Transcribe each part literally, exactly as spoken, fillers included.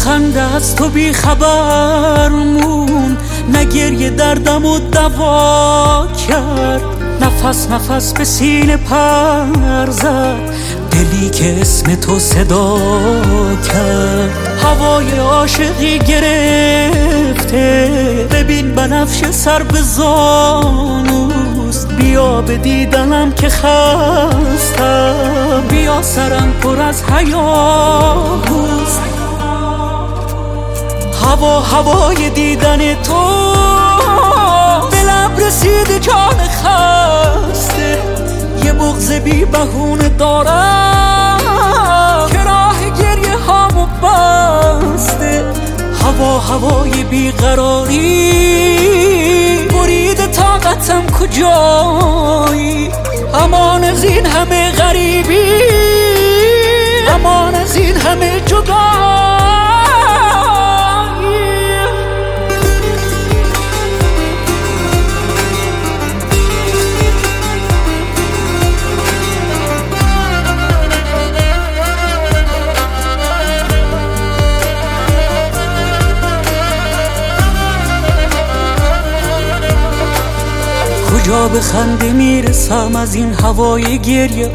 خنده از تو بی خبر مون، نه گریه دردم و دوا کرد، نفس نفس به سینه پر زد، دلی که اسم تو صدا کرد. هوای عاشقی گرفته، ببین بنفش سر به زانوست، بیا به دیدنم که خستم، بیا سرم پر از هیاهوست. هوا هوای دیدن تو، به لب رسید جان خسته، یه بغض بی بهونه دارم که راه گریه هامو بسته. هوا هوای بیقراری، برید طاقتم کجایی، امان از این همه غریبی، امان از این همه جدایی. کجا به خنده میرسم از این هوای گریه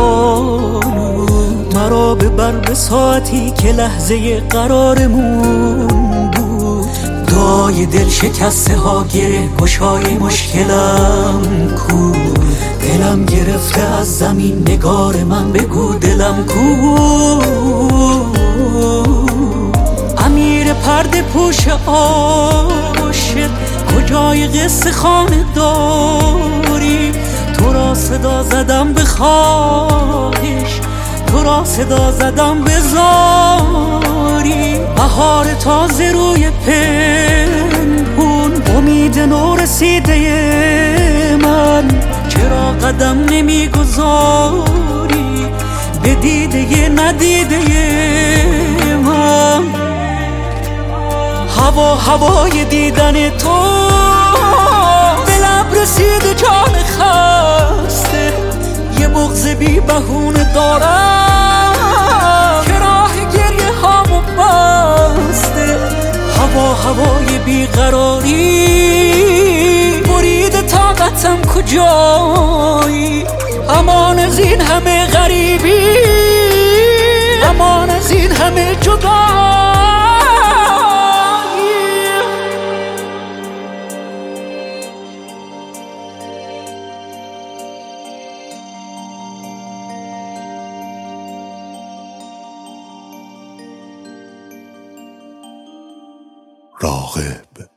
آلود، مرا ببر به ساعتی که لحظه قرارمون بود. دعای دل شکسته ها گره گشای مشکلم کو، دلم گرفته از زمین نگار من بگو دلم کو. امیر پرده پوش عاشق، کجای قصه خانه داری، تو را صدا زدم به خواهش، تو را صدا زدم به زاری. بهار تازه روی پنهون، امید نو رسیده من، چرا قدم نمیگذاری به دیده ندیده من. هوا هوای دیدن تو، به لب رسید جان خسته، یه بغض بی بهونه دارم که راه گریه هامو بسته. هوا هوای بیقراری، برید طاقتم کجایی، امان از این همه غریبی، امان از این همه جدایی. راغب